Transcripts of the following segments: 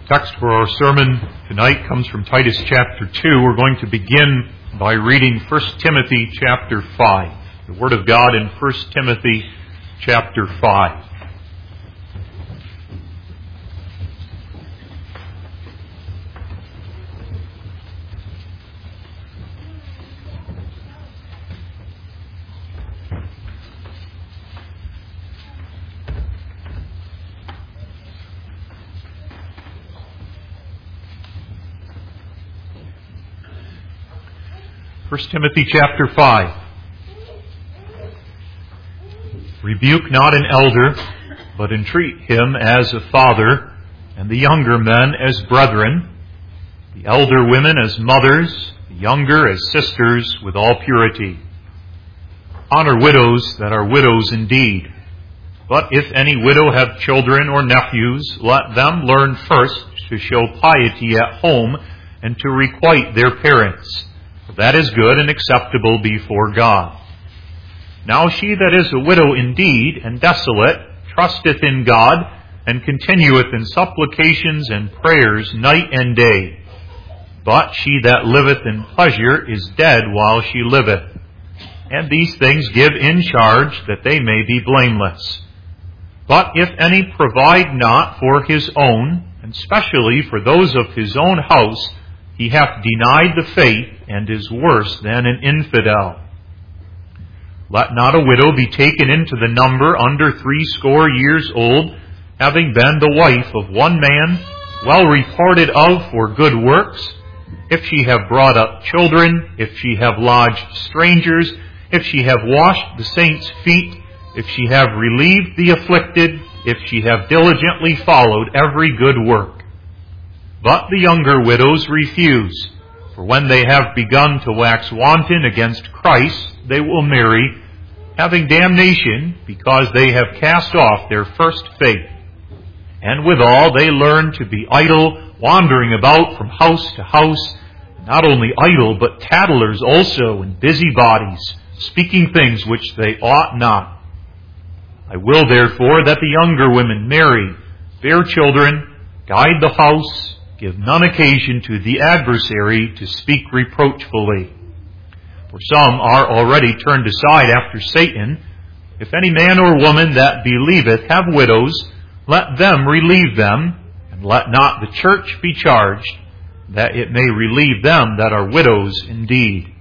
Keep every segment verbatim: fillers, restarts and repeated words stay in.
Text for our sermon tonight comes from Titus chapter two. We're going to begin by reading First Timothy chapter five. The Word of God in First Timothy chapter five. First Timothy chapter five. Rebuke not an elder, but entreat him as a father, and the younger men as brethren, the elder women as mothers, the younger as sisters, with all purity. Honor widows that are widows indeed. But if any widow have children or nephews, let them learn first to show piety at home and to requite their parents. That is good and acceptable before God. Now she that is a widow indeed and desolate trusteth in God, and continueth in supplications and prayers night and day. But she that liveth in pleasure is dead while she liveth. And these things give in charge, that they may be blameless. But if any provide not for his own, and specially for those of his own house, he hath denied the faith, and is worse than an infidel. Let not a widow be taken into the number under threescore years old, having been the wife of one man, well reported of for good works, if she have brought up children, if she have lodged strangers, if she have washed the saints' feet, if she have relieved the afflicted, if she have diligently followed every good work. But the younger widows refuse. For when they have begun to wax wanton against Christ, they will marry, having damnation, because they have cast off their first faith. And withal they learn to be idle, wandering about from house to house, not only idle, but tattlers also, and busybodies, speaking things which they ought not. I will therefore that the younger women marry, bear children, guide the house, give none occasion to the adversary to speak reproachfully. For some are already turned aside after Satan. If any man or woman that believeth have widows, let them relieve them, and let not the church be charged, that it may relieve them that are widows indeed.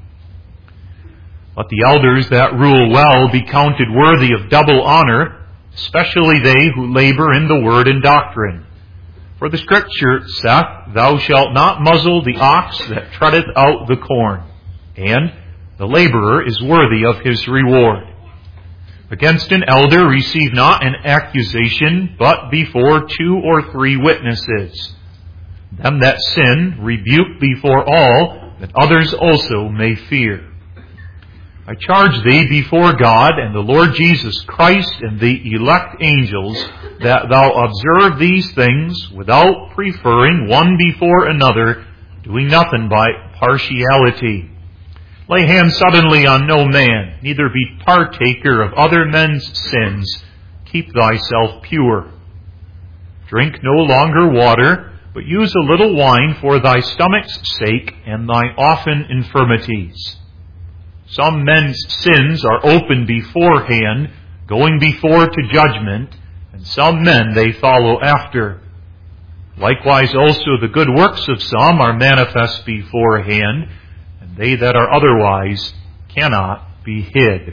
Let the elders that rule well be counted worthy of double honor, especially they who labor in the word and doctrine. For the Scripture saith, Thou shalt not muzzle the ox that treadeth out the corn, and the laborer is worthy of his reward. Against an elder receive not an accusation, but before two or three witnesses. Them that sin rebuke before all, that others also may fear. I charge thee before God and the Lord Jesus Christ and the elect angels, that thou observe these things without preferring one before another, doing nothing by partiality. Lay hands suddenly on no man, neither be partaker of other men's sins. Keep thyself pure. Drink no longer water, but use a little wine for thy stomach's sake and thine often infirmities. Some men's sins are open beforehand, going before to judgment, and some men they follow after. Likewise also the good works of some are manifest beforehand, and they that are otherwise cannot be hid.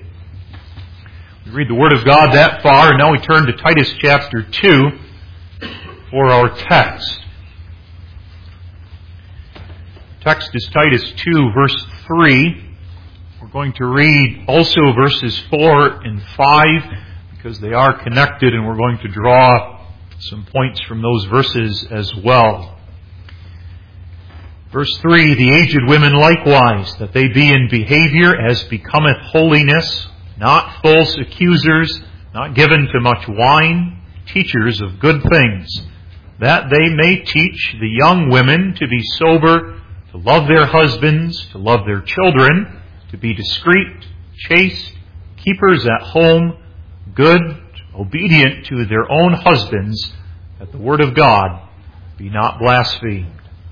We read the Word of God that far, and now we turn to Titus chapter two for our text. Text is Titus two, verse three. We're going to read also verses four and five because they are connected, and we're going to draw some points from those verses as well. Verse three, The aged women likewise, that they be in behavior as becometh holiness, not false accusers, not given to much wine, teachers of good things, that they may teach the young women to be sober, to love their husbands, to love their children, to be discreet, chaste, keepers at home, good, obedient to their own husbands, that the word of God be not blasphemed.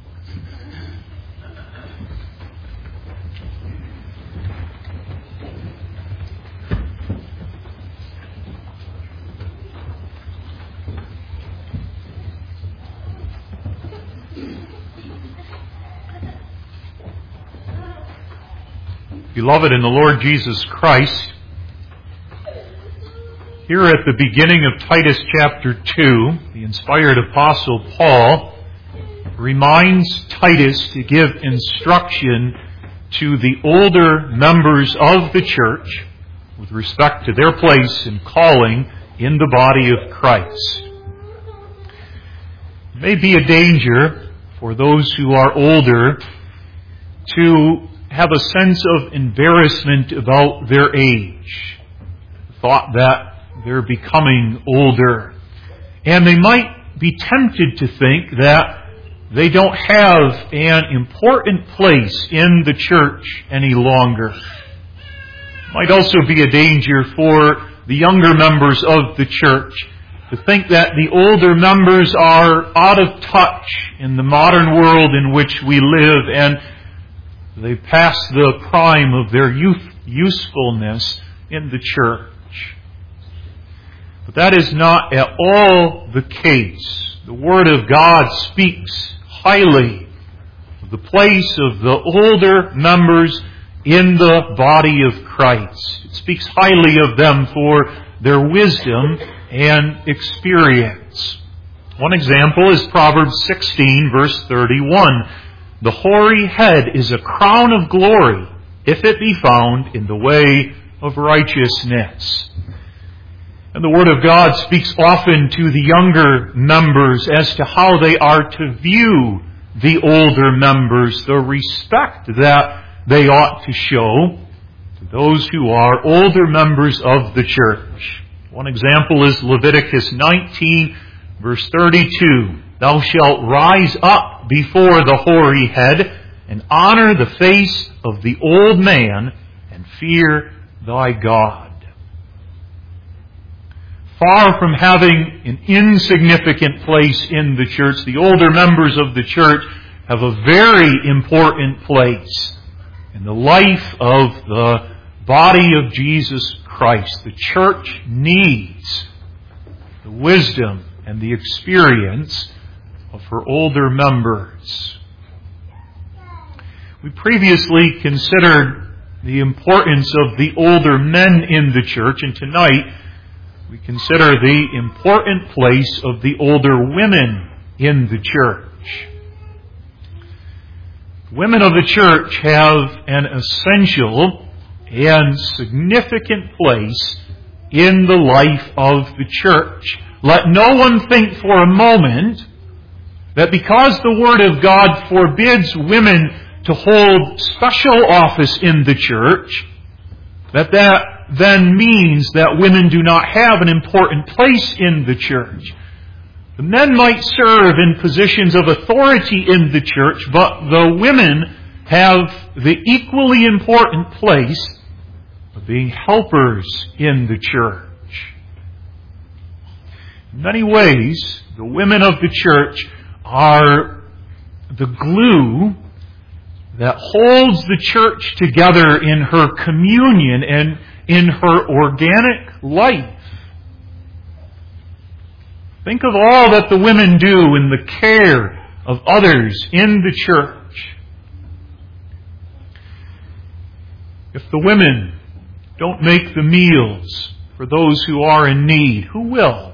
Beloved in the Lord Jesus Christ, here at the beginning of Titus chapter two, the inspired apostle Paul reminds Titus to give instruction to the older members of the church with respect to their place and calling in the body of Christ. It may be a danger for those who are older to have a sense of embarrassment about their age, the thought that they're becoming older. And they might be tempted to think that they don't have an important place in the church any longer. It might also be a danger for the younger members of the church to think that the older members are out of touch in the modern world in which we live, and they pass the prime of their youth, usefulness in the church. But that is not at all the case. The Word of God speaks highly of the place of the older members in the body of Christ. It speaks highly of them for their wisdom and experience. One example is Proverbs sixteen, verse thirty-one. The hoary head is a crown of glory, if it be found in the way of righteousness. And the Word of God speaks often to the younger members as to how they are to view the older members, the respect that they ought to show to those who are older members of the church. One example is Leviticus nineteen, verse thirty-two. Thou shalt rise up before the hoary head and honor the face of the old man and fear thy God. Far from having an insignificant place in the church, the older members of the church have a very important place in the life of the body of Jesus Christ. The church needs the wisdom and the experience of her older members. We previously considered the importance of the older men in the church, and tonight we consider the important place of the older women in the church. Women of the church have an essential and significant place in the life of the church. Let no one think for a moment that because the Word of God forbids women to hold special office in the church, that that then means that women do not have an important place in the church. The men might serve in positions of authority in the church, but the women have the equally important place of being helpers in the church. In many ways, the women of the church are the glue that holds the church together in her communion and in her organic life. Think of all that the women do in the care of others in the church. If the women don't make the meals for those who are in need, who will?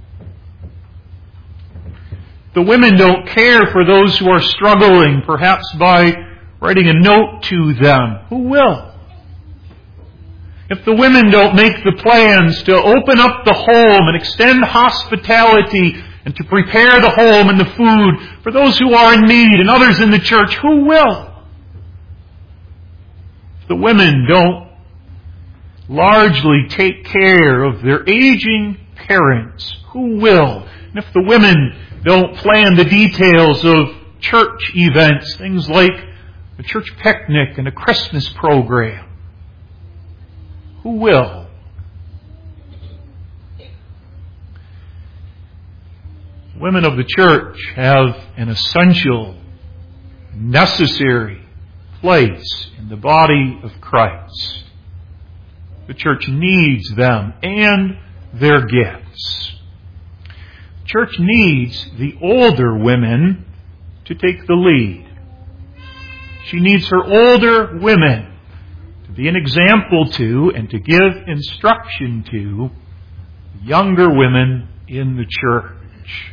The women don't care for those who are struggling, perhaps by writing a note to them, who will? If the women don't make the plans to open up the home and extend hospitality and to prepare the home and the food for those who are in need and others in the church, who will? If the women don't largely take care of their aging parents, who will? And if the women don't plan the details of church events, things like a church picnic and a Christmas program, who will? women of the church have an essential, necessary place in the body of Christ. The church needs them and their gifts. The church needs the older women to take the lead. She needs her older women to be an example to and to give instruction to younger women in the church.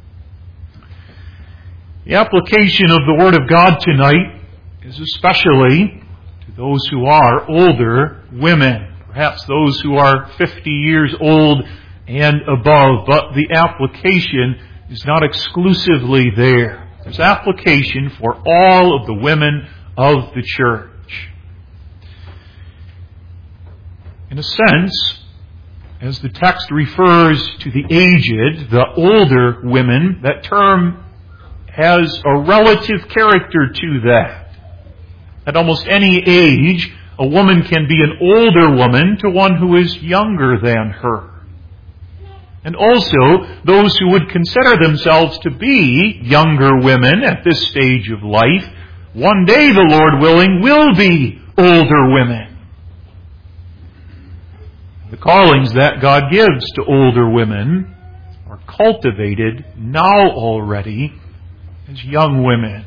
The application of the Word of God tonight is especially to those who are older women, perhaps those who are fifty years old and above, but the application is not exclusively there. There's application for all of the women of the church. In a sense, as the text refers to the aged, the older women, that term has a relative character to that. At almost any age, a woman can be an older woman to one who is younger than her. And also, those who would consider themselves to be younger women at this stage of life, one day, the Lord willing, will be older women. The callings that God gives to older women are cultivated now already as young women.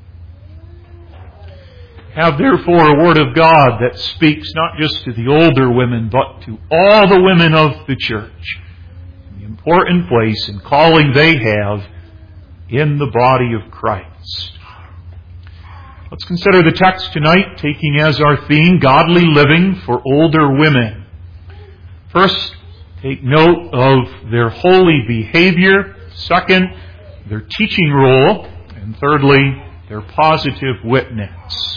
Have therefore a word of God that speaks not just to the older women, but to all the women of the church. The important place and calling they have in the body of Christ. Let's consider the text tonight, taking as our theme, godly living for older women. First, take note of their holy behavior. Second, their teaching role. And thirdly, their positive witness.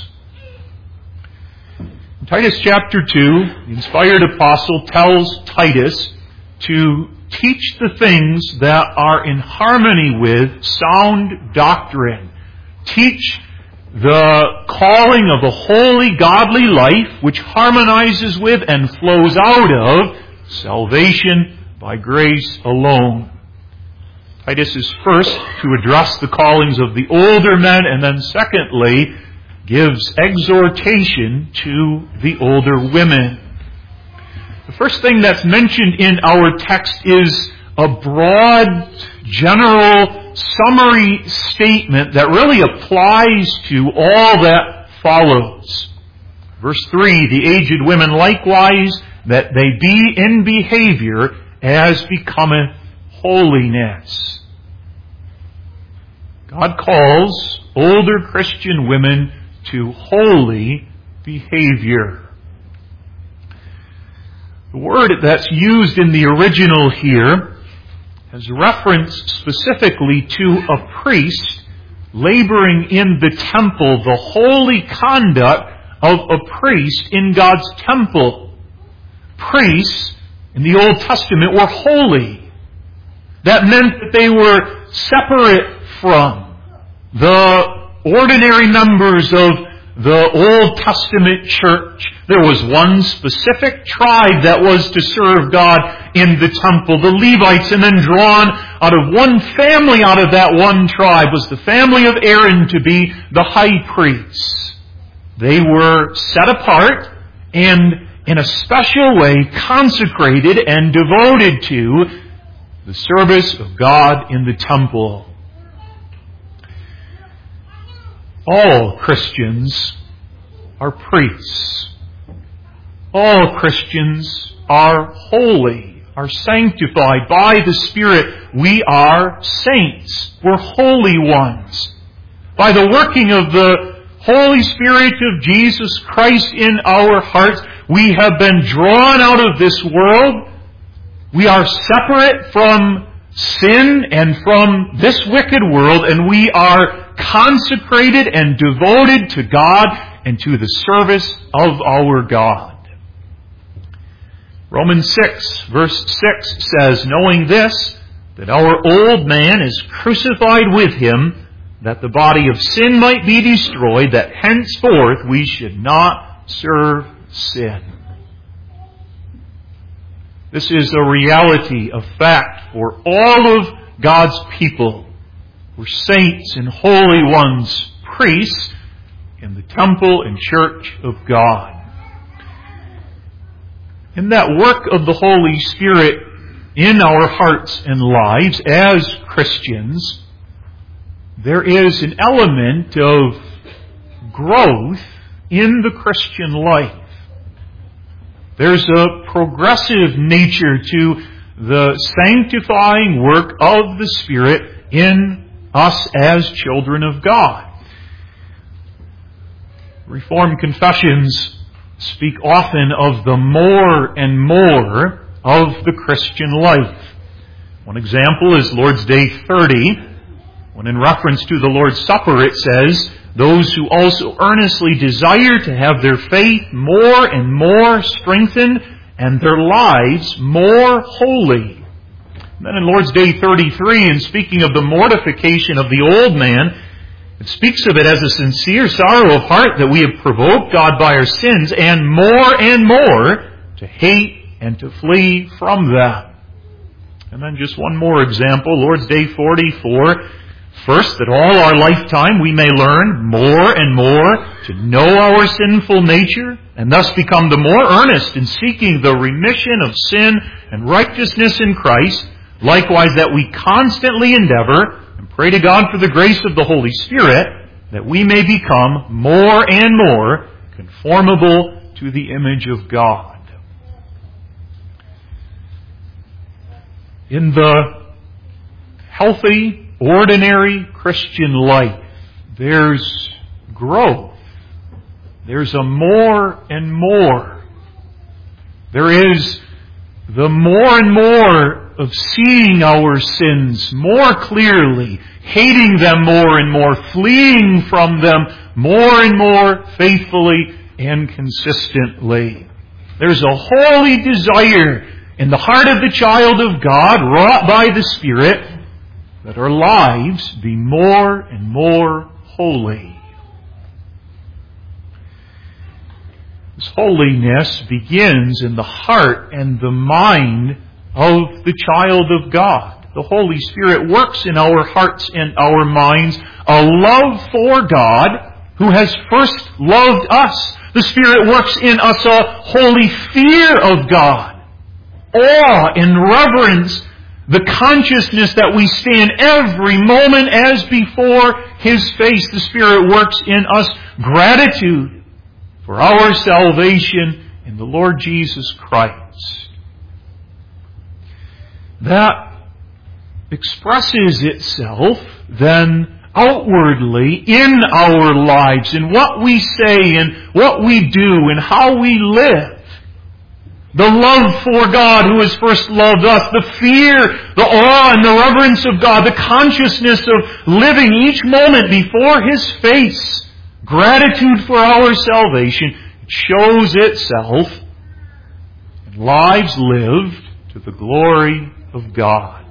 In Titus chapter two, the inspired apostle tells Titus to teach the things that are in harmony with sound doctrine. Teach the calling of a holy, godly life which harmonizes with and flows out of salvation by grace alone. Titus is first to address the callings of the older men, and then secondly, gives exhortation to the older women. The first thing that's mentioned in our text is a broad, general, summary statement that really applies to all that follows. Verse three, the aged women likewise, that they be in behavior as becometh holiness. God calls older Christian women to holy behavior. The word that's used in the original here has reference specifically to a priest laboring in the temple, the holy conduct of a priest in God's temple. Priests in the Old Testament were holy. That meant that they were separate from the ordinary members of the Old Testament church. There was one specific tribe that was to serve God in the temple, the Levites, and then drawn out of one family out of that one tribe was the family of Aaron to be the high priests. They were set apart and in a special way consecrated and devoted to the service of God in the temple. All Christians are priests. All Christians are holy, are sanctified by the Spirit. We are saints. We're holy ones. By the working of the Holy Spirit of Jesus Christ in our hearts, we have been drawn out of this world. We are separate from sin and from this wicked world, and we are consecrated and devoted to God and to the service of our God. Romans six, verse six says, knowing this, that our old man is crucified with him, that the body of sin might be destroyed, that henceforth we should not serve sin. This is a reality, a fact for all of God's people, for saints and holy ones, priests in the temple and church of God. In that work of the Holy Spirit in our hearts and lives as Christians, there is an element of growth in the Christian life. There's a progressive nature to the sanctifying work of the Spirit in us as children of God. Reformed confessions speak often of the more and more of the Christian life. One example is Lord's Day thirty, when in reference to the Lord's Supper it says, "Those who also earnestly desire to have their faith more and more strengthened and their lives more holy." And then in Lord's Day thirty-three, in speaking of the mortification of the old man, it speaks of it as a sincere sorrow of heart that we have provoked God by our sins, and more and more to hate and to flee from them. And then just one more example, Lord's Day forty-four. First, that all our lifetime we may learn more and more to know our sinful nature, and thus become the more earnest in seeking the remission of sin and righteousness in Christ. Likewise, that we constantly endeavor and pray to God for the grace of the Holy Spirit, that we may become more and more conformable to the image of God. In the healthy, ordinary Christian life, there's growth. There's a more and more. There is the more and more of seeing our sins more clearly, hating them more and more, fleeing from them more and more faithfully and consistently. There's a holy desire in the heart of the child of God, wrought by the Spirit, that our lives be more and more holy. This holiness begins in the heart and the mind of the child of God. The Holy Spirit works in our hearts and our minds a love for God who has first loved us. The Spirit works in us a holy fear of God, awe and reverence, the consciousness that we stand every moment as before His face. The Spirit works in us gratitude for our salvation in the Lord Jesus Christ. That expresses itself then outwardly in our lives, in what we say and what we do and how we live. The love for God who has first loved us, the fear, the awe and the reverence of God, the consciousness of living each moment before His face, gratitude for our salvation, shows itself in lives lived to the glory of God.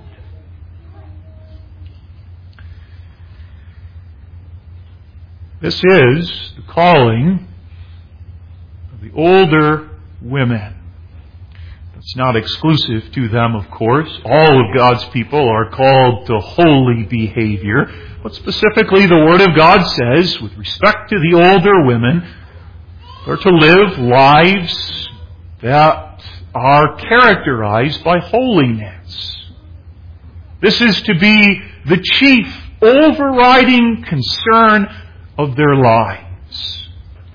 This is the calling of the older women. It's not exclusive to them, of course. All of God's people are called to holy behavior. But specifically, the Word of God says, with respect to the older women, they're to live lives that are characterized by holiness. This is to be the chief overriding concern of their lives.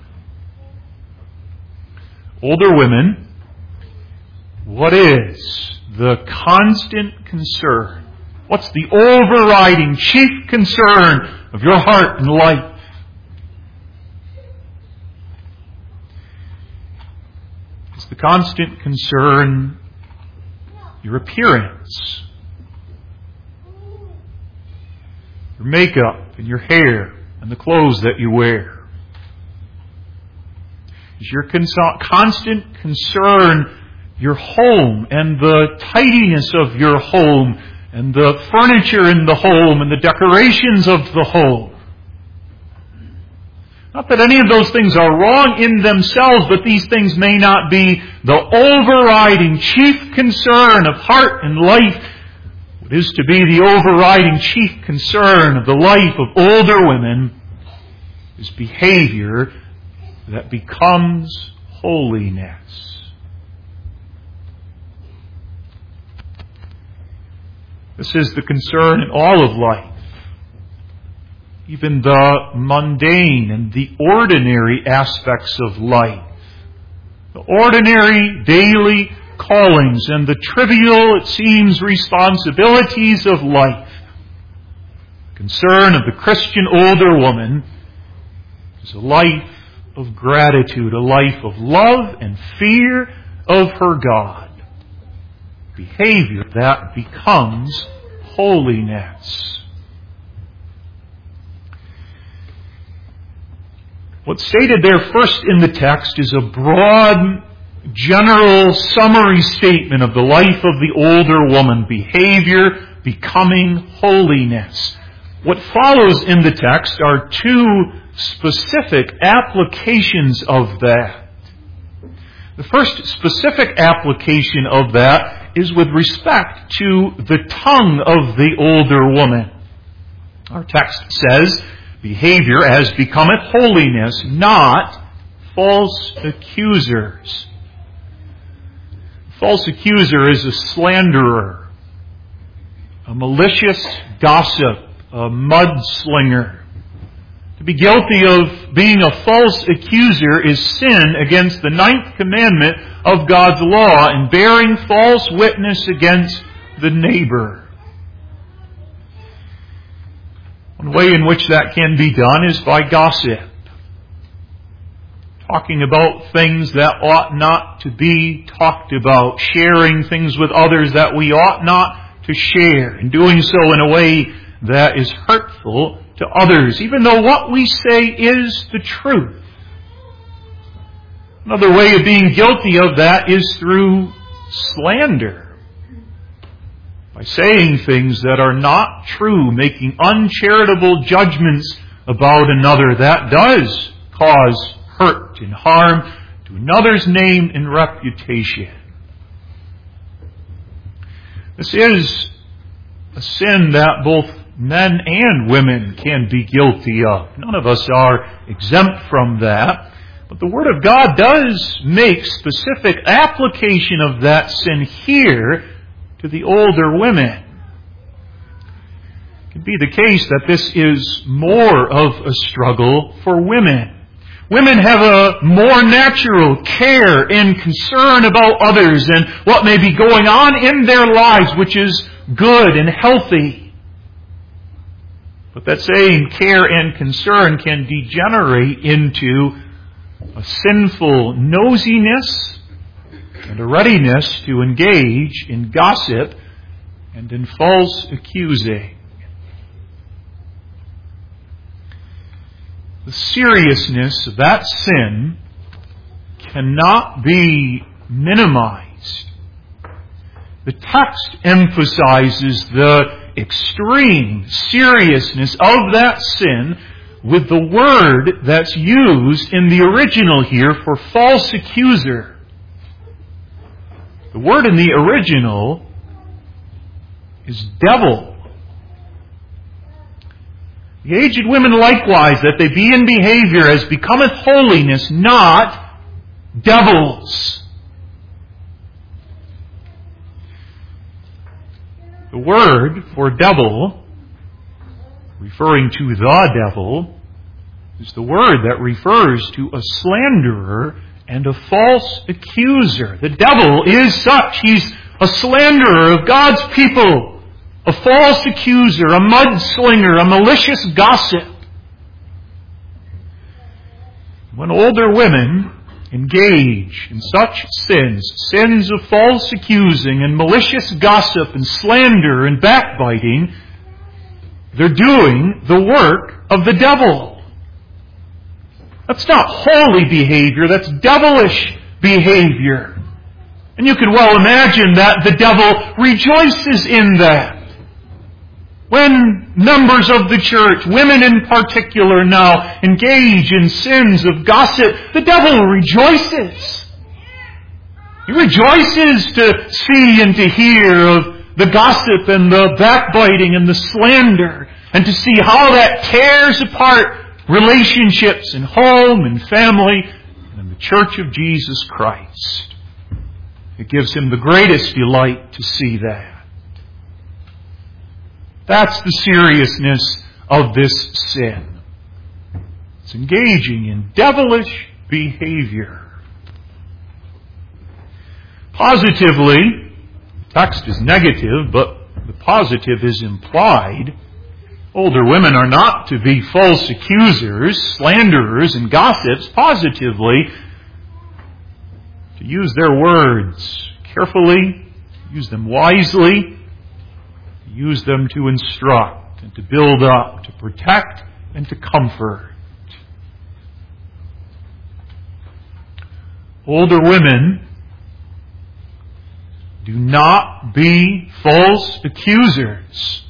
Older women, what is the constant concern? What's the overriding chief concern of your heart and life? It's the constant concern your appearance, your makeup and your hair and the clothes that you wear. Is your cons- constant concern your home and the tidiness of your home and the furniture in the home and the decorations of the home? Not that any of those things are wrong in themselves, but these things may not be the overriding chief concern of heart and life. What is to be the overriding chief concern of the life of older women is behavior that becomes holiness. This is the concern in all of life. Even the mundane and the ordinary aspects of life. The ordinary daily callings and the trivial, it seems, responsibilities of life. Concern of the Christian older woman is a life of gratitude, a life of love and fear of her God. Behavior that becomes holiness. What's stated there first in the text is a broad, general summary statement of the life of the older woman. Behavior becoming holiness. What follows in the text are two specific applications of that. The first specific application of that is with respect to the tongue of the older woman. Our text says, behavior as becometh holiness, not false accusers. False accuser is a slanderer, a malicious gossip, a mudslinger. To be guilty of being a false accuser is sin against the ninth commandment of God's law and bearing false witness against the neighbor. One way in which that can be done is by gossip. Talking about things that ought not to be talked about. Sharing things with others that we ought not to share. And doing so in a way that is hurtful to others, even though what we say is the truth. Another way of being guilty of that is through slander. By saying things that are not true, making uncharitable judgments about another, that does cause hurt and harm to another's name and reputation. This is a sin that both men and women can be guilty of. None of us are exempt from that. But the Word of God does make specific application of that sin here to the older women. It can be the case that this is more of a struggle for women. Women have a more natural care and concern about others and what may be going on in their lives, which is good and healthy. But that same care and concern can degenerate into a sinful nosiness and a readiness to engage in gossip and in false accusing. The seriousness of that sin cannot be minimized. The text emphasizes the extreme seriousness of that sin with the word that's used in the original here for false accuser. The word in the original is devil. The aged women likewise, that they be in behavior as becometh holiness, not devils. The word for devil, referring to the devil, is the word that refers to a slanderer and a false accuser. The devil is such. He's a slanderer of God's people, a false accuser, a mudslinger, a malicious gossip. When older women engage in such sins, sins of false accusing and malicious gossip and slander and backbiting, they're doing the work of the devil. That's not holy behavior, that's devilish behavior. And you can well imagine that the devil rejoices in that. When members of the church, women in particular now, engage in sins of gossip, the devil rejoices. He rejoices to see and to hear of the gossip and the backbiting and the slander, and to see how that tears apart relationships in home and family and in the church of Jesus Christ. It gives him the greatest delight to see that. That's the seriousness of this sin. It's engaging in devilish behavior. Positively, the text is negative, but the positive is implied. Older women are not to be false accusers, slanderers, and gossips. Positively, to use their words carefully, use them wisely, use them to instruct and to build up, to protect and to comfort. Older women, do not be false accusers.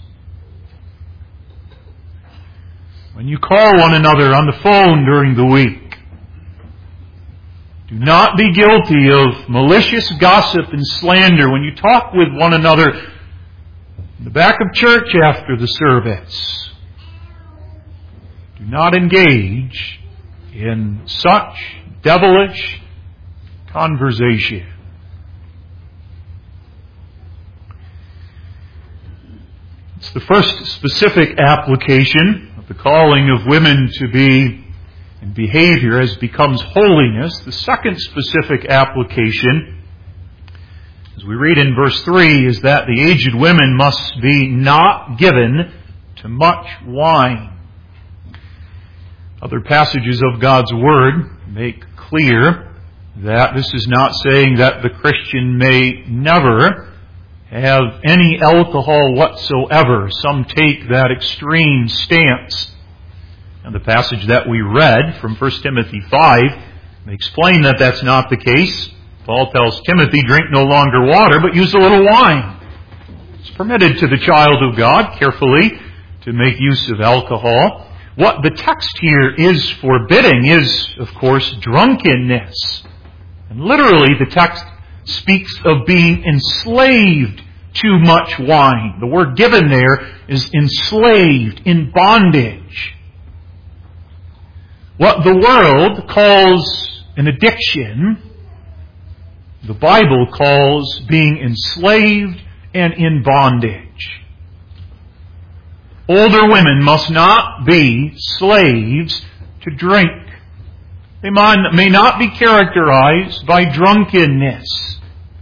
When you call one another on the phone during the week, do not be guilty of malicious gossip and slander when you talk with one another in the back of church after the service. Do not engage in such devilish conversation. It's the first specific application of the calling of women to be in behavior as becomes holiness. The second specific application, as we read in verse three, is that the aged women must be not given to much wine. Other passages of God's Word make clear that this is not saying that the Christian may never have any alcohol whatsoever. Some take that extreme stance. And the passage that we read from First Timothy five may explain that that's not the case. Paul tells Timothy, drink no longer water, but use a little wine. It's permitted to the child of God carefully to make use of alcohol. What the text here is forbidding is, of course, drunkenness. And literally the text speaks of being enslaved to much wine. The word given there is enslaved, in bondage. What the world calls an addiction, the Bible calls being enslaved and in bondage. Older women must not be slaves to drink. They may not be characterized by drunkenness.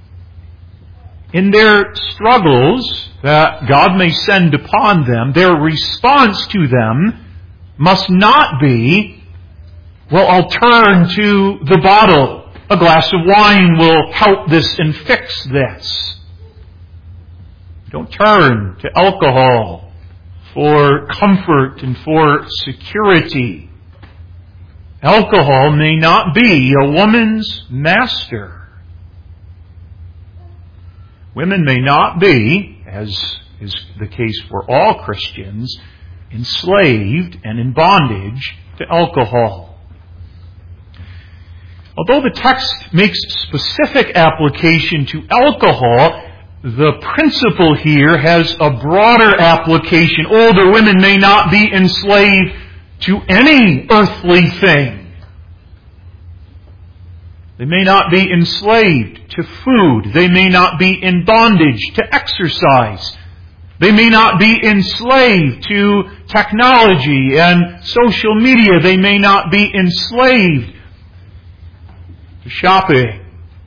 In their struggles that God may send upon them, their response to them must not be, well, I'll turn to the bottle. A glass of wine will help this and fix this. Don't turn to alcohol for comfort and for security. Alcohol may not be a woman's master. Women may not be, as is the case for all Christians, enslaved and in bondage to alcohol. Although the text makes specific application to alcohol, the principle here has a broader application. Older women may not be enslaved to any earthly thing. They may not be enslaved to food. They may not be in bondage to exercise. They may not be enslaved to technology and social media. They may not be enslaved to shopping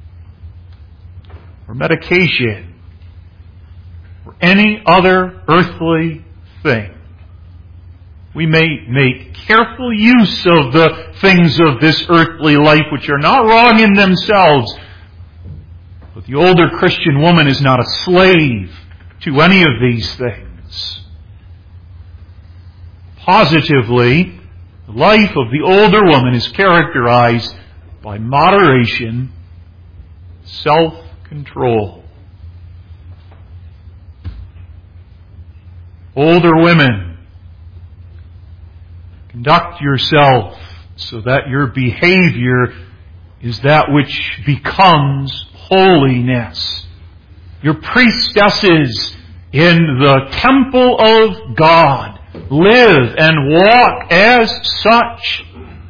or medication or any other earthly thing. We may make careful use of the things of this earthly life, which are not wrong in themselves. But the older Christian woman is not a slave to any of these things. Positively, the life of the older woman is characterized by moderation, self-control. older women, conduct yourself so that your behavior is that which becomes holiness. Your priestesses in the temple of God, live and walk as such.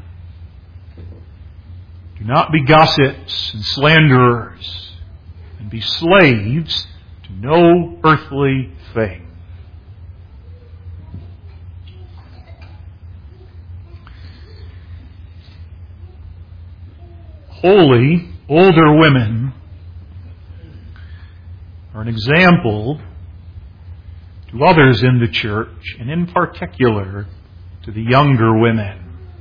Do not be gossips and slanderers, and be slaves to no earthly thing. Holy older women are an example to others in the church, and in particular to the younger women.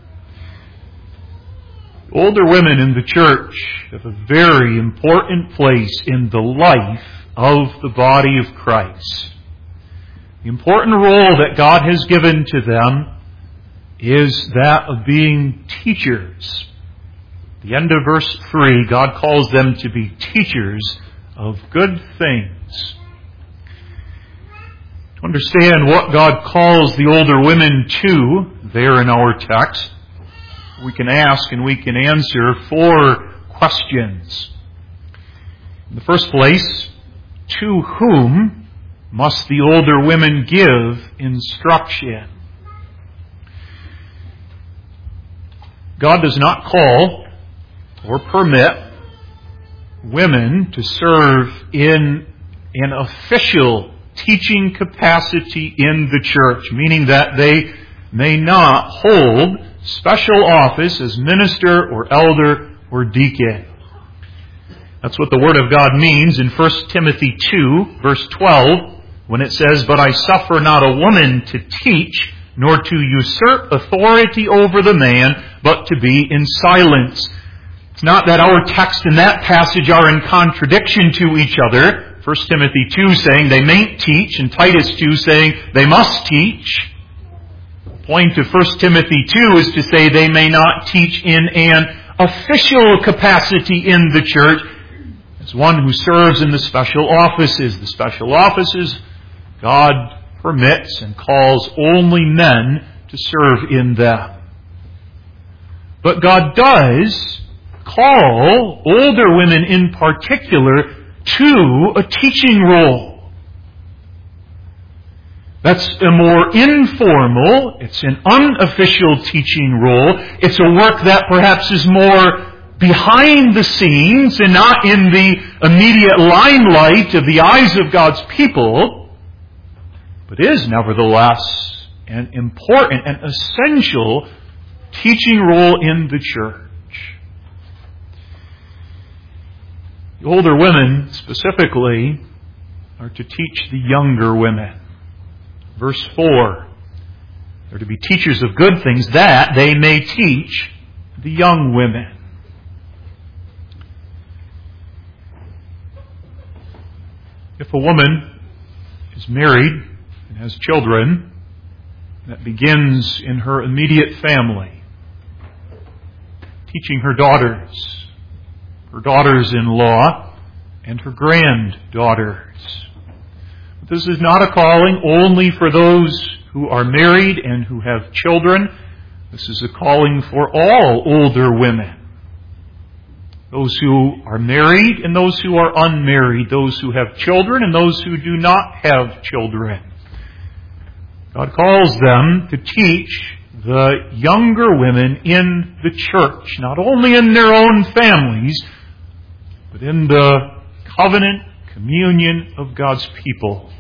Older women in the church have a very important place in the life of the body of Christ. The important role that God has given to them is that of being teachers. At the end of verse three, God calls them to be teachers of good things. To understand what God calls the older women to there in our text, we can ask and we can answer four questions. In the first place, to whom must the older women give instruction? God does not call or permit women to serve in an official teaching capacity in the church, meaning that they may not hold special office as minister or elder or deacon. That's what the Word of God means in First Timothy two, verse twelve, when it says, "But I suffer not a woman to teach, nor to usurp authority over the man, but to be in silence." It's not that our text and that passage are in contradiction to each other. First Timothy two saying they mayn't teach, and Titus two saying they must teach. The point of First Timothy two is to say they may not teach in an official capacity in the church as one who serves in the special offices. The special offices God permits and calls only men to serve in them. But God does call older women in particular to a teaching role. That's a more informal, it's an unofficial teaching role. It's a work that perhaps is more behind the scenes and not in the immediate limelight of the eyes of God's people, but is nevertheless an important and essential teaching role in the church. The older women, specifically, are to teach the younger women. Verse four, they're to be teachers of good things that they may teach the young women. If a woman is married and has children, that begins in her immediate family, teaching her daughters, her daughters-in-law, and her granddaughters. But this is not a calling only for those who are married and who have children. This is a calling for all older women. Those who are married and those who are unmarried. Those who have children and those who do not have children. God calls them to teach the younger women in the church, not only in their own families, but in the covenant communion of God's people.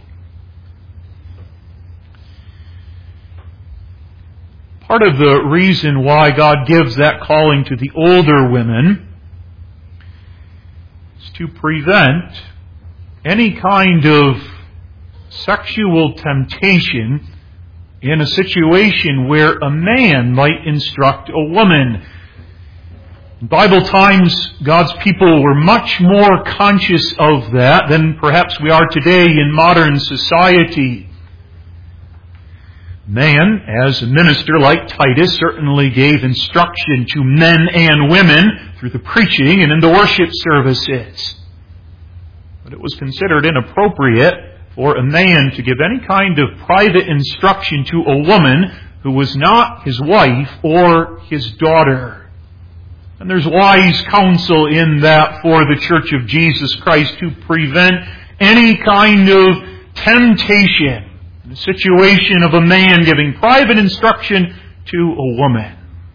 Part of the reason why God gives that calling to the older women is to prevent any kind of sexual temptation in a situation where a man might instruct a woman. In Bible times, God's people were much more conscious of that than perhaps we are today in modern society. Man, as a minister like Titus, certainly gave instruction to men and women through the preaching and in the worship services. But it was considered inappropriate for a man to give any kind of private instruction to a woman who was not his wife or his daughter. And there's wise counsel in that for the Church of Jesus Christ to prevent any kind of temptation in the situation of a man giving private instruction to a woman.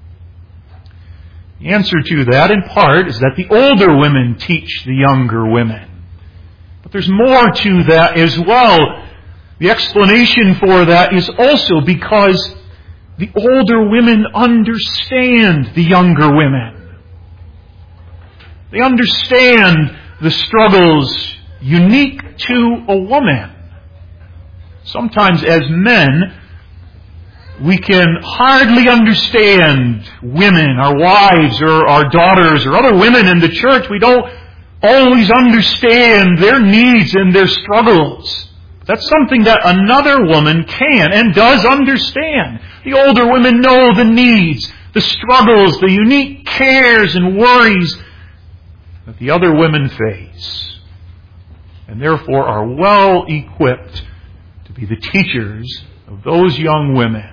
The answer to that, in part, is that the older women teach the younger women. But there's more to that as well. The explanation for that is also because the older women understand the younger women. They understand the struggles unique to a woman. Sometimes as men, we can hardly understand women, our wives or our daughters or other women in the church. We don't always understand their needs and their struggles. That's something that another woman can and does understand. The older women know the needs, the struggles, the unique cares and worries that the other women face, and therefore are well equipped to be the teachers of those young women.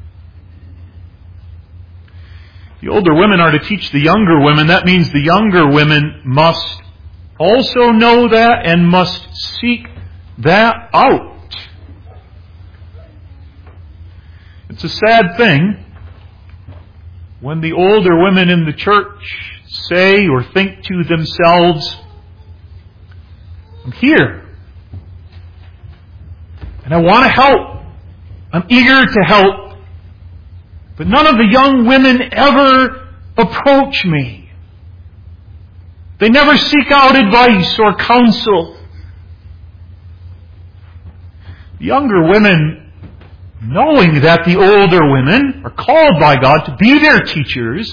The older women are to teach the younger women. That means the younger women must also know that and must seek that out. It's a sad thing when the older women in the church say or think to themselves, I'm here and I want to help. I'm eager to help. But none of the young women ever approach me. They never seek out advice or counsel. The younger women, knowing that the older women are called by God to be their teachers,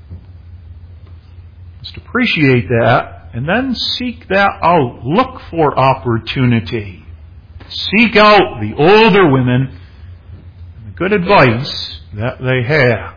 must appreciate that and then seek that out. Look for opportunity. Seek out the older women and the good advice that they have.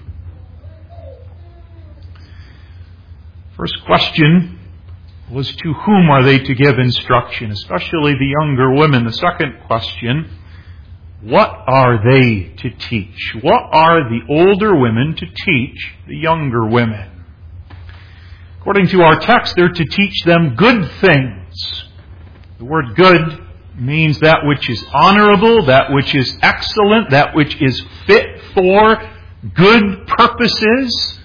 First question was, to whom are they to give instruction, especially the younger women? The second question, what are they to teach? What are the older women to teach the younger women? According to our text, they're to teach them good things. The word good means that which is honorable, that which is excellent, that which is fit for good purposes,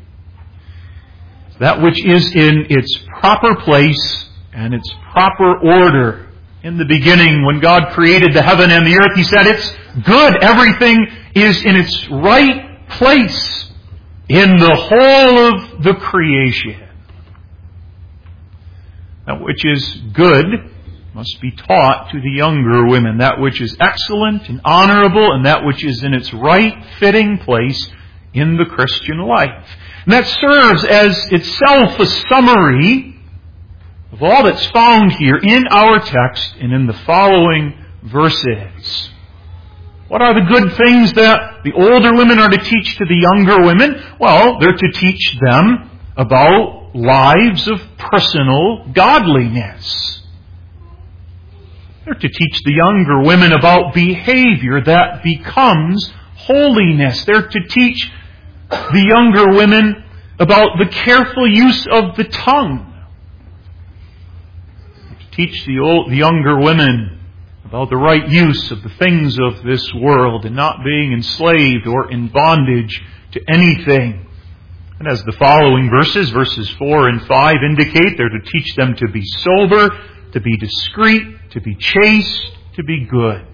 that which is in its proper place and its proper order. In the beginning, when God created the heaven and the earth, He said it's good. Everything is in its right place in the whole of the creation. That which is good must be taught to the younger women. That which is excellent and honorable, and that which is in its right fitting place in the Christian life. And that serves as itself a summary of all that's found here in our text and in the following verses. What are the good things that the older women are to teach to the younger women? Well, they're to teach them about lives of personal godliness. They're to teach the younger women about behavior that becomes holiness. They're to teach the younger women about the careful use of the tongue. They're to teach the, old, the younger women about the right use of the things of this world and not being enslaved or in bondage to anything. And as the following verses, verses four and five indicate, they're to teach them to be sober, to be discreet, to be chaste, to be good.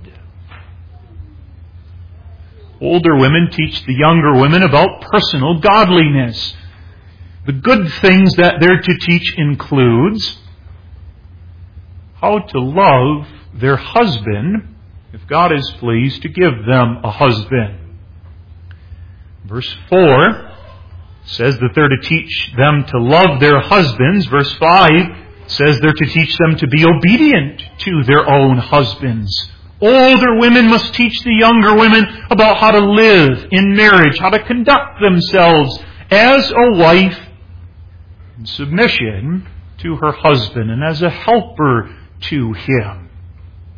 Older women teach the younger women about personal godliness. The good things that they're to teach includes how to love their husband if God is pleased to give them a husband. Verse four says that they're to teach them to love their husbands. Verse five says they're to teach them to be obedient to their own husbands. Older women must teach the younger women about how to live in marriage, how to conduct themselves as a wife in submission to her husband and as a helper to him.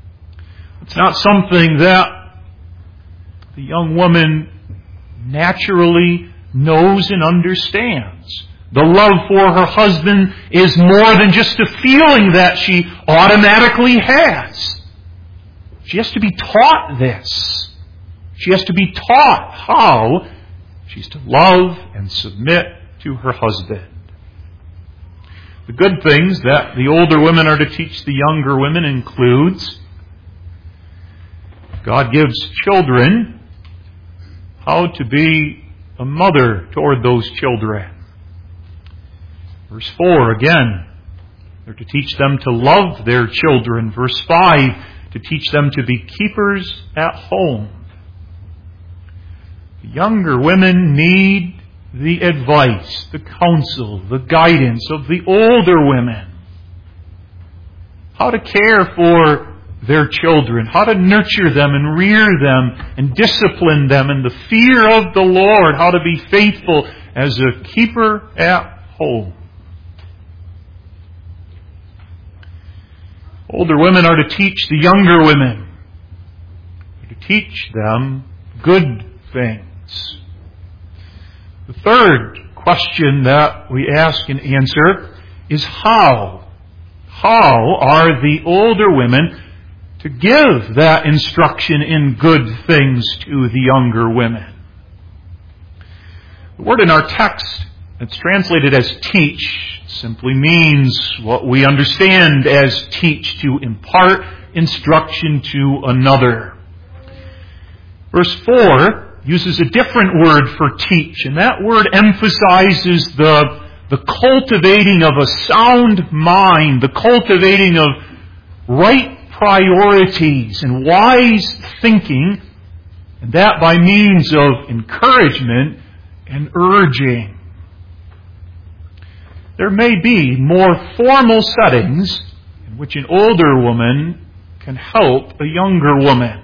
It's not something that the young woman naturally knows and understands. The love for her husband is more than just a feeling that she automatically has. She has to be taught this. She has to be taught how she's to love and submit to her husband. The good things that the older women are to teach the younger women includes God gives children how to be a mother toward those children. Verse four, again, they're to teach them to love their children. Verse five, to teach them to be keepers at home. The younger women need the advice, the counsel, the guidance of the older women. How to care for their children, how to nurture them and rear them and discipline them in the fear of the Lord, how to be faithful as a keeper at home. Older women are to teach the younger women, to teach them good things. The third question that we ask and answer is how? How are the older women to give that instruction in good things to the younger women? The word in our text that's translated as teach simply means what we understand as teach, to impart instruction to another. Verse four uses a different word for teach, and that word emphasizes the, the cultivating of a sound mind, the cultivating of right priorities and wise thinking, and that by means of encouragement and urging. There may be more formal settings in which an older woman can help a younger woman.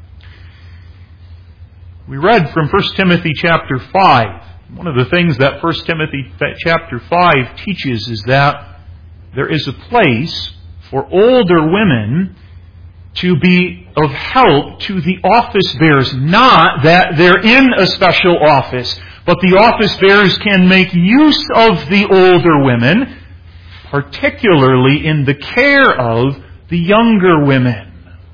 We read from First Timothy chapter five. One of the things that First Timothy chapter five teaches is that there is a place for older women to be of help to the office bearers. Not that they're in a special office, but the office bearers can make use of the older women, particularly in the care of the younger women.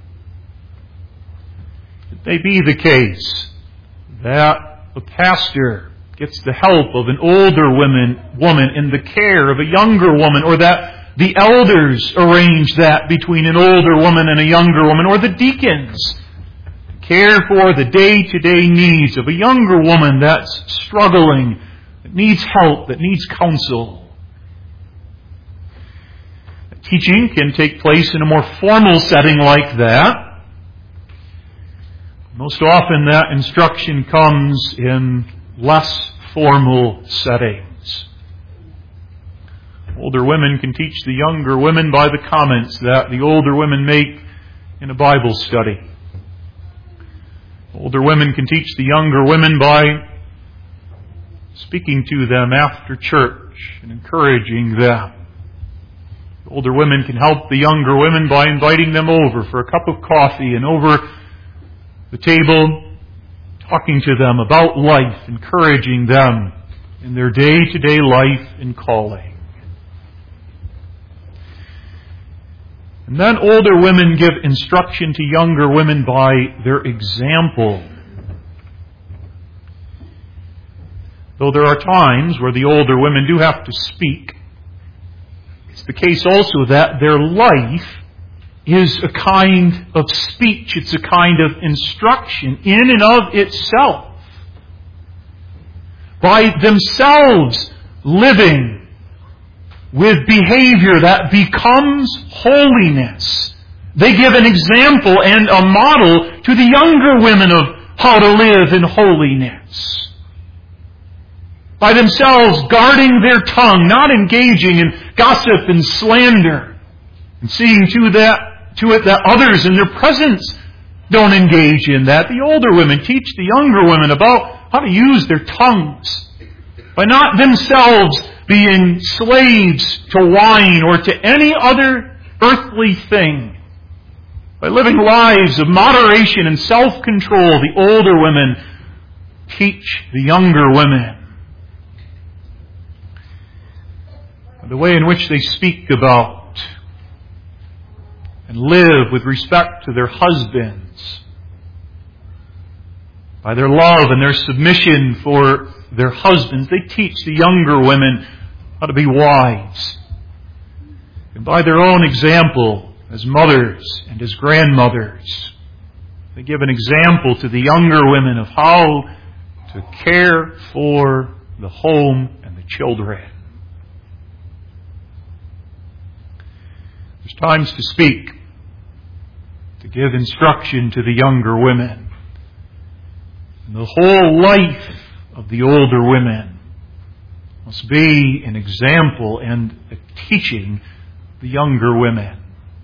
It may be the case that a pastor gets the help of an older woman, woman in the care of a younger woman, or that the elders arrange that between an older woman and a younger woman, or the deacons care for the day-to-day needs of a younger woman that's struggling, that needs help, that needs counsel. Teaching can take place in a more formal setting like that. Most often that instruction comes in less formal settings. Older women can teach the younger women by the comments that the older women make in a Bible study. Older women can teach the younger women by speaking to them after church and encouraging them. Older women can help the younger women by inviting them over for a cup of coffee and over the table, talking to them about life, encouraging them in their day-to-day life and calling. And then older women give instruction to younger women by their example. Though there are times where the older women do have to speak, it's the case also that their life is a kind of speech. It's a kind of instruction in and of itself. By themselves living with behavior that becomes holiness, they give an example and a model to the younger women of how to live in holiness. By themselves guarding their tongue, not engaging in gossip and slander, and seeing to that, to it that others in their presence don't engage in that. The older women teach the younger women about how to use their tongues by not themselves being slaves to wine or to any other earthly thing, By living lives of moderation and self-control, the older women teach the younger women. The way in which they speak about and live with respect to their husbands, by their love and their submission for their husbands, they teach the younger women how to be wives. And by their own example as mothers and as grandmothers, they give an example to the younger women of how to care for the home and the children. There's times to speak, to give instruction to the younger women. And the whole life of the older women must be an example and a teaching the younger women.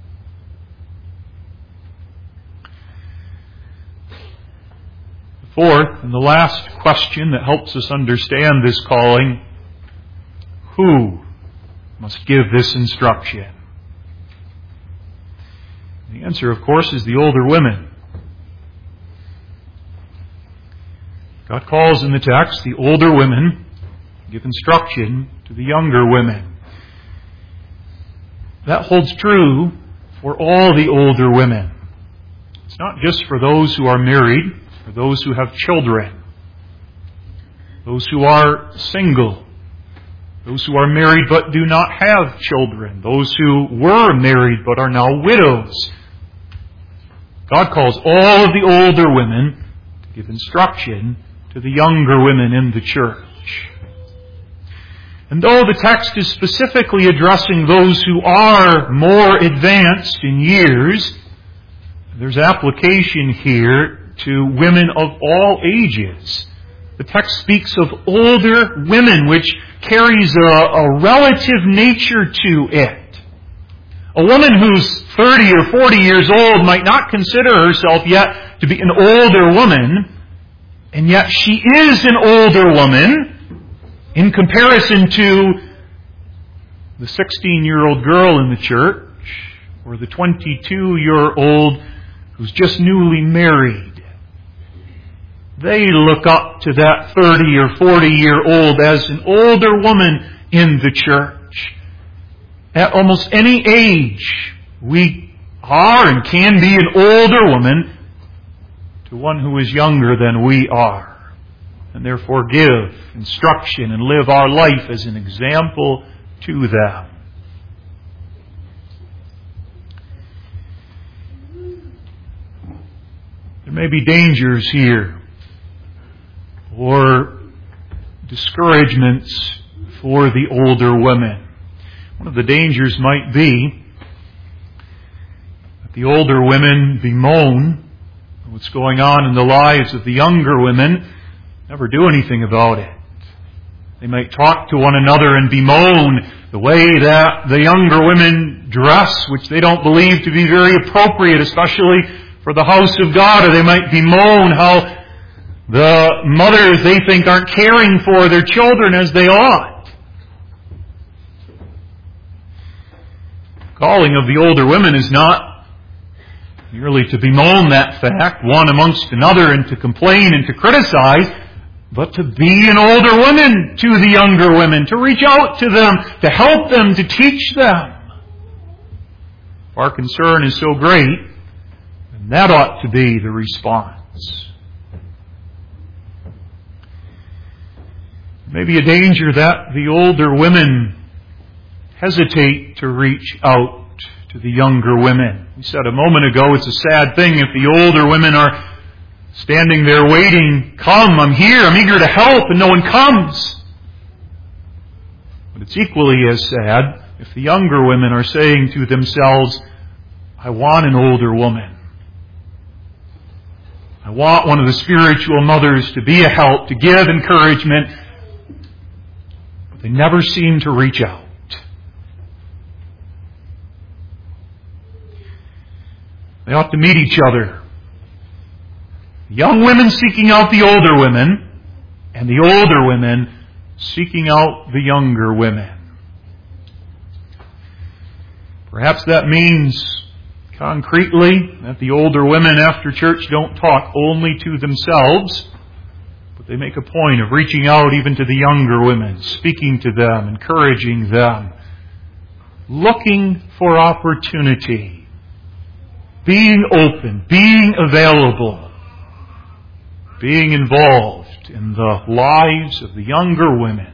The fourth and the last question that helps us understand this calling: who must give this instruction? The answer, of course, is the older women. God calls in the text the older women to give instruction to the younger women. That holds true for all the older women. It's not just for those who are married, for those who have children, those who are single, those who are married but do not have children, those who were married but are now widows. God calls all of the older women to give instruction to the younger women in the church. And though the text is specifically addressing those who are more advanced in years, there's application here to women of all ages. The text speaks of older women, which carries a, a relative nature to it. A woman who's thirty or forty years old might not consider herself yet to be an older woman, and yet she is an older woman in comparison to the sixteen-year-old girl in the church or the twenty-two-year-old who's just newly married. They look up to that thirty or forty-year-old as an older woman in the church. At almost any age, we are and can be an older woman to one who is younger than we are, and therefore give instruction and live our life as an example to them. There may be dangers here or discouragements for the older women. One of the dangers might be that the older women bemoan what's going on in the lives of the younger women, never do anything about it. They might talk to one another and bemoan the way that the younger women dress, which they don't believe to be very appropriate, especially for the house of God. Or they might bemoan how the mothers they think aren't caring for their children as they ought. The calling of the older women is not merely to bemoan that fact, one amongst another, and to complain and to criticize, but to be an older woman to the younger women, to reach out to them, to help them, to teach them. If our concern is so great, then that ought to be the response. There may be a danger that the older women hesitate to reach out to the younger women. We said a moment ago, it's a sad thing if the older women are standing there waiting, come, I'm here, I'm eager to help, and no one comes. But it's equally as sad if the younger women are saying to themselves, I want an older woman. I want one of the spiritual mothers to be a help, to give encouragement, but they never seem to reach out. They ought to meet each other. Young women seeking out the older women, and the older women seeking out the younger women. Perhaps that means Concretely, that the older women after church don't talk only to themselves, but they make a point of reaching out even to the younger women, speaking to them, encouraging them, looking for opportunity, being open, being available, being involved in the lives of the younger women.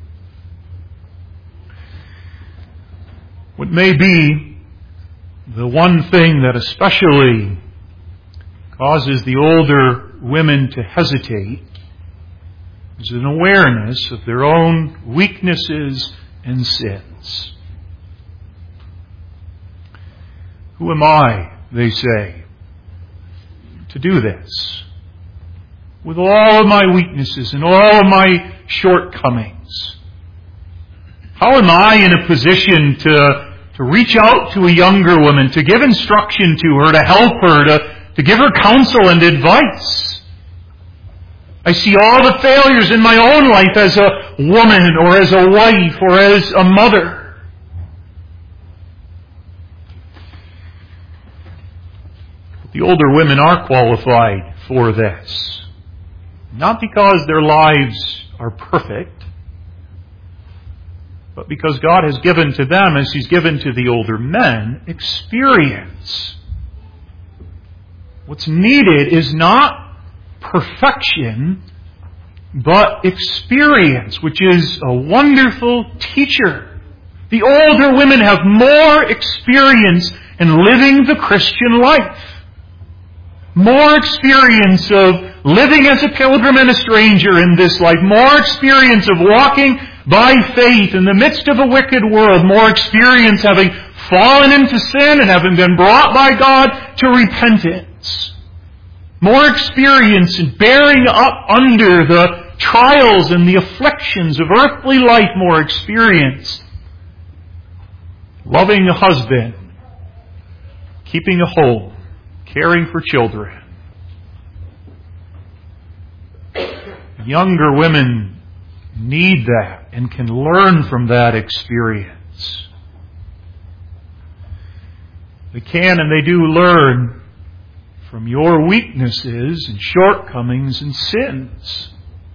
What may be the one thing that especially causes the older women to hesitate is an awareness of their own weaknesses and sins. Who am I, they say, to do this? With all of my weaknesses and all of my shortcomings, how am I in a position to to reach out to a younger woman, to give instruction to her, to help her, to, to give her counsel and advice? I see all the failures in my own life as a woman or as a wife or as a mother. But the older women are qualified for this. Not because their lives are perfect, but because God has given to them, as He's given to the older men, experience. What's needed is not perfection, but experience, which is a wonderful teacher. The older women have more experience in living the Christian life. More experience of living as a pilgrim and a stranger in this life. More experience of walking by faith in the midst of a wicked world. More experience having fallen into sin and having been brought by God to repentance. More experience in bearing up under the trials and the afflictions of earthly life. More experience loving a husband, keeping a home, caring for children. Younger women need that and can learn from that experience. They can and they do learn from your weaknesses and shortcomings and sins.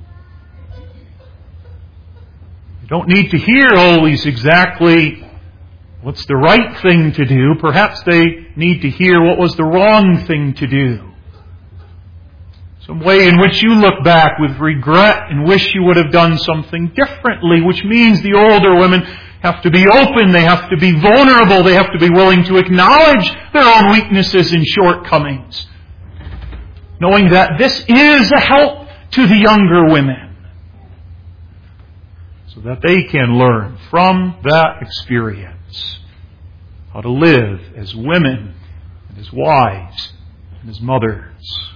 You don't need to hear always exactly what's the right thing to do. Perhaps they need to hear what was the wrong thing to do. Some way in which you look back with regret and wish you would have done something differently, which means the older women have to be open, they have to be vulnerable, they have to be willing to acknowledge their own weaknesses and shortcomings, knowing that this is a help to the younger women, so that they can learn from that experience how to live as women and as wives and as mothers.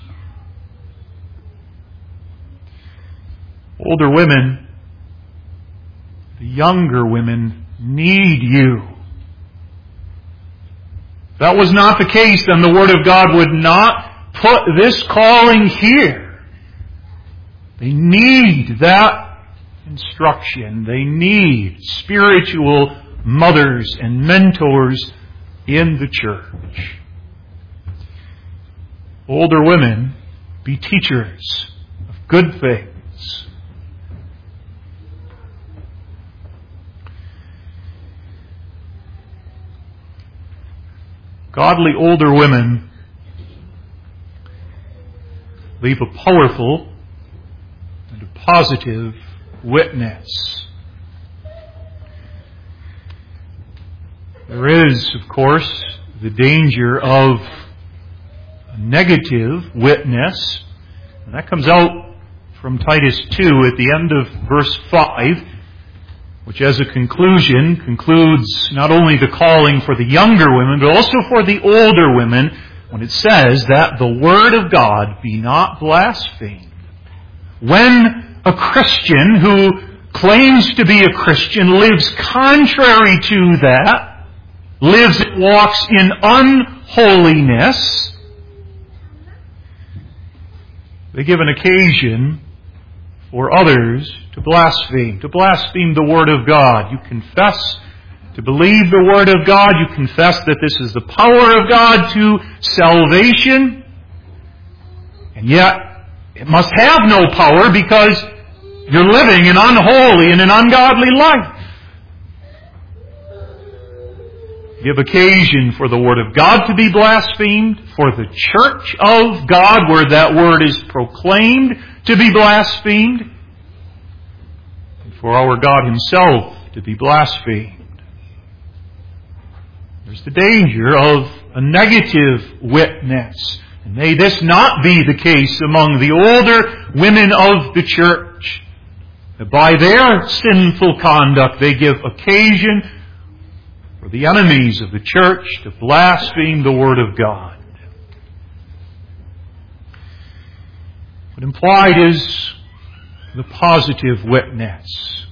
Older women, the younger women need you. If that was not the case, then the Word of God would not put this calling here. They need that instruction. They need spiritual mothers and mentors in the church. Older women, be teachers of good things. Godly older women leave a powerful and a positive witness. There is, of course, the danger of a negative witness, and that comes out from Titus two at the end of verse five, which as a conclusion concludes not only the calling for the younger women, but also for the older women, when it says that the Word of God be not blasphemed. When a Christian who claims to be a Christian lives contrary to that, lives and walks in unholiness, they give an occasion for others to blaspheme, to blaspheme the Word of God. You confess to believe the Word of God. You confess that this is the power of God to salvation. And yet, it must have no power because you're living an unholy and an ungodly life. Give occasion for the Word of God to be blasphemed, for the church of God, where that Word is proclaimed, to be blasphemed, and for our God Himself to be blasphemed. There's the danger of a negative witness. And may this not be the case among the older women of the church, that by their sinful conduct they give occasion for the enemies of the church to blaspheme the Word of God. What implied is the positive witness.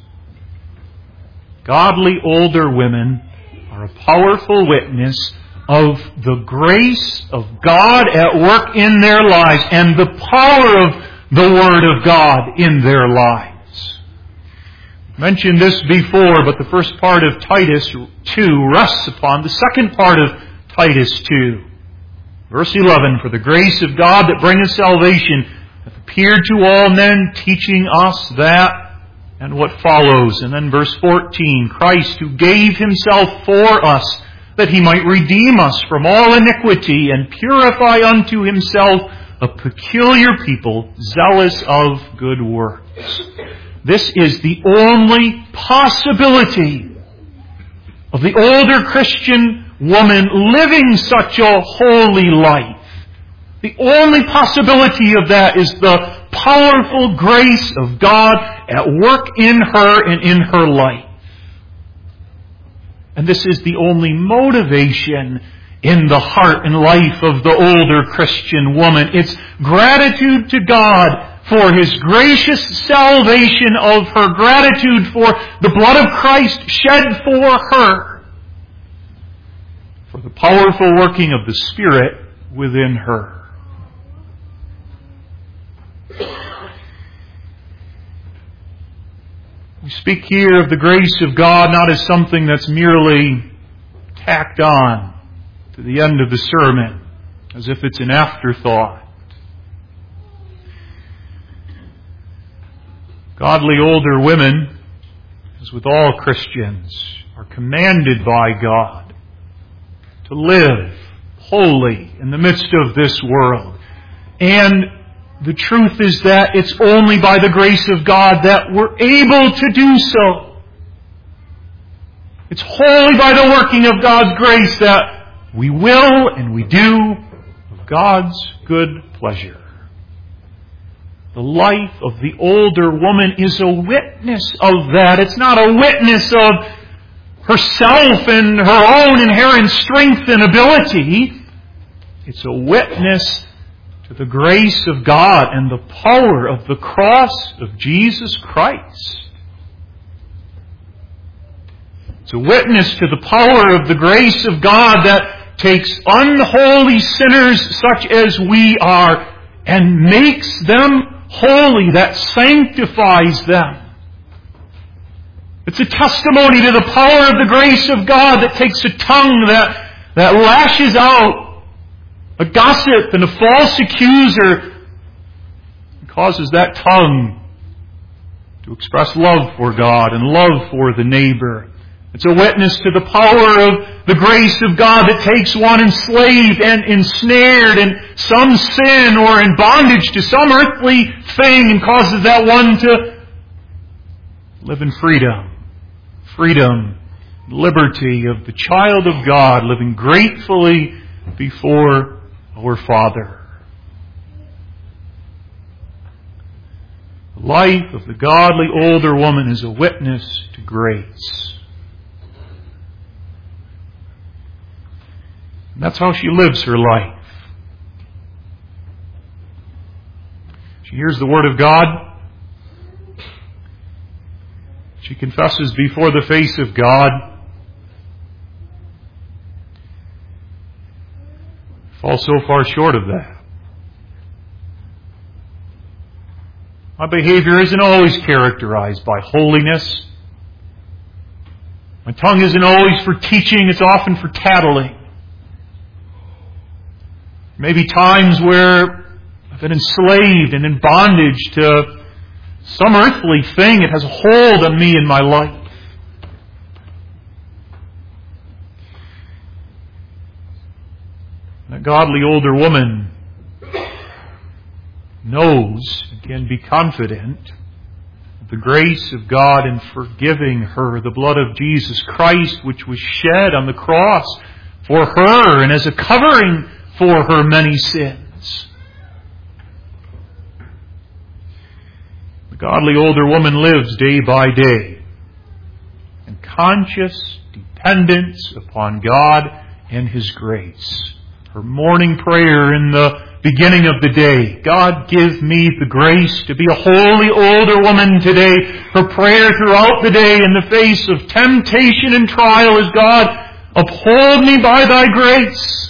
Godly older women are a powerful witness of the grace of God at work in their lives and the power of the Word of God in their lives. Mentioned this before, but the first part of Titus two rests upon the second part of Titus two. Verse eleven, for the grace of God that bringeth salvation hath appeared to all men, teaching us that, and what follows. And then verse fourteen, Christ who gave Himself for us, that He might redeem us from all iniquity and purify unto Himself a peculiar people, zealous of good works. This is the only possibility of the older Christian woman living such a holy life. The only possibility of that is the powerful grace of God at work in her and in her life. And this is the only motivation in the heart and life of the older Christian woman. It's gratitude to God for His gracious salvation of her, gratitude for the blood of Christ shed for her, for the powerful working of the Spirit within her. We speak here of the grace of God not as something that's merely tacked on to the end of the sermon, as if it's an afterthought. Godly older women, as with all Christians, are commanded by God to live holy in the midst of this world. And the truth is that it's only by the grace of God that we're able to do so. It's wholly by the working of God's grace that we will and we do of God's good pleasure. The life of the older woman is a witness of that. It's not a witness of herself and her own inherent strength and ability. It's a witness to the grace of God and the power of the cross of Jesus Christ. It's a witness to the power of the grace of God that takes unholy sinners such as we are and makes them holy, that sanctifies them. It's a testimony to the power of the grace of God that takes a tongue that, that lashes out a gossip and a false accuser and causes that tongue to express love for God and love for the neighbor. It's a witness to the power of the grace of God that takes one enslaved and ensnared in some sin or in bondage to some earthly thing and causes that one to live in freedom. Freedom, liberty of the child of God living gratefully before our Father. The life of the godly older woman is a witness to grace. And that's how she lives her life. She hears the Word of God. She confesses before the face of God. Falls so far short of that. My behavior isn't always characterized by holiness. My tongue isn't always for teaching, it's often for tattling. Maybe times where I've been enslaved and in bondage to some earthly thing. It has a hold on me in my life. A godly older woman knows and can be confident of the grace of God in forgiving her, the blood of Jesus Christ, which was shed on the cross for her and as a covering for her many sins. The godly older woman lives day by day in conscious dependence upon God and His grace. Her morning prayer in the beginning of the day, God, give me the grace to be a holy older woman today. Her prayer throughout the day in the face of temptation and trial is, God, uphold me by Thy grace.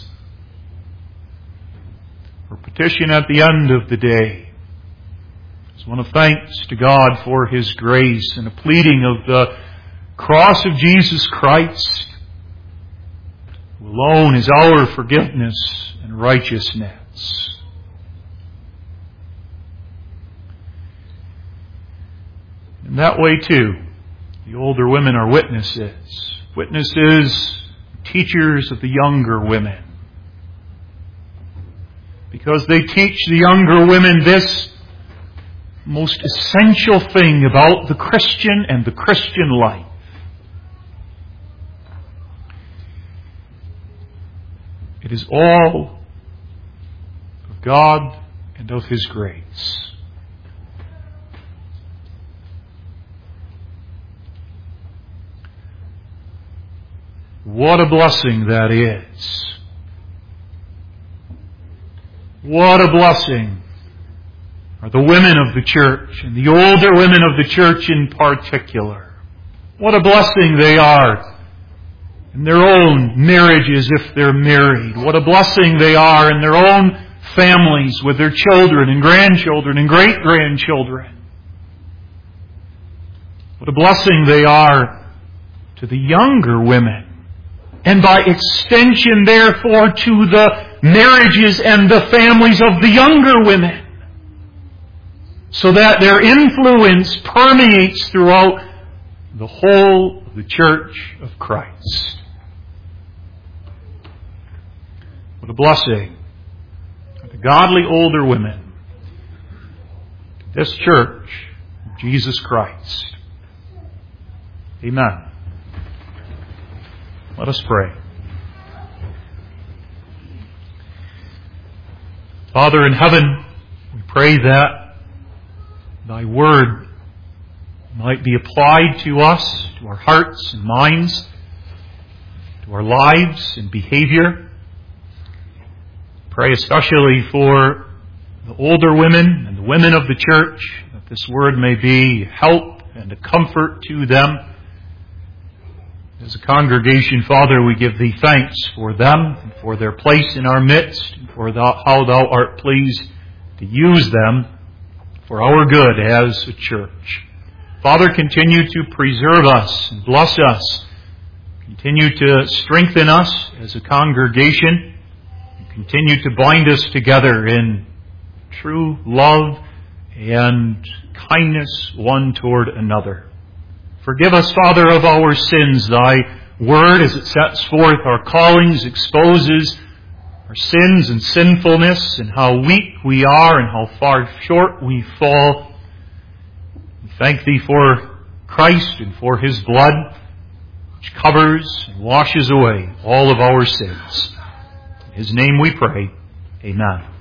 Her petition at the end of the day is one of thanks to God for His grace and a pleading of the cross of Jesus Christ, who alone is our forgiveness and righteousness. In that way, too, the older women are witnesses. Witnesses, teachers of the younger women. Because they teach the younger women this most essential thing about the Christian and the Christian life. It is all of God and of His grace. What a blessing that is. What a blessing are the women of the church, and the older women of the church in particular. What a blessing they are in their own marriages if they're married. What a blessing they are in their own families with their children and grandchildren and great-grandchildren. What a blessing they are to the younger women. And by extension, therefore, to the marriages and the families of the younger women. So that their influence permeates throughout the whole of the Church of Christ. What a blessing for the godly older women. This Church of Jesus Christ. Amen. Let us pray. Father in heaven, we pray that Thy Word might be applied to us, to our hearts and minds, to our lives and behavior. Pray especially for the older women and the women of the church, that this Word may be help and a comfort to them. As a congregation, Father, we give Thee thanks for them and for their place in our midst and for thou, how Thou art pleased to use them for our good as a church. Father, continue to preserve us and bless us. Continue to strengthen us as a congregation. And continue to bind us together in true love and kindness one toward another. Forgive us, Father, of our sins. Thy Word, as it sets forth our callings, exposes our sins and sinfulness and how weak we are and how far short we fall. We thank Thee for Christ and for His blood, which covers and washes away all of our sins. In His name we pray. Amen.